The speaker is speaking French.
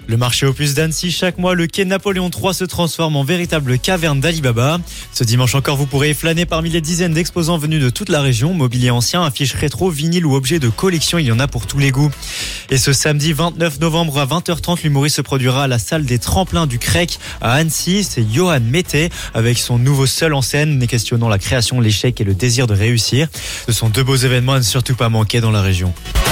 Le marché Opus d'Annecy, chaque mois, le quai Napoléon III se transforme en véritable caverne d'Ali Baba. Ce dimanche encore, vous pourrez flâner parmi les dizaines d'exposants venus de toute la région. Mobilier ancien, affiches rétro, vinyle ou objets de collection, il y en a pour tous les goûts. Et ce samedi 29 novembre à 20h30, l'humoriste se produira à la salle des tremplins du CREC à Annecy. C'est Johan Mété avec son nouveau seul en scène, questionnant la création, l'échec et le désir de réussir. Ce sont deux beaux événements à ne surtout pas manquer dans la région.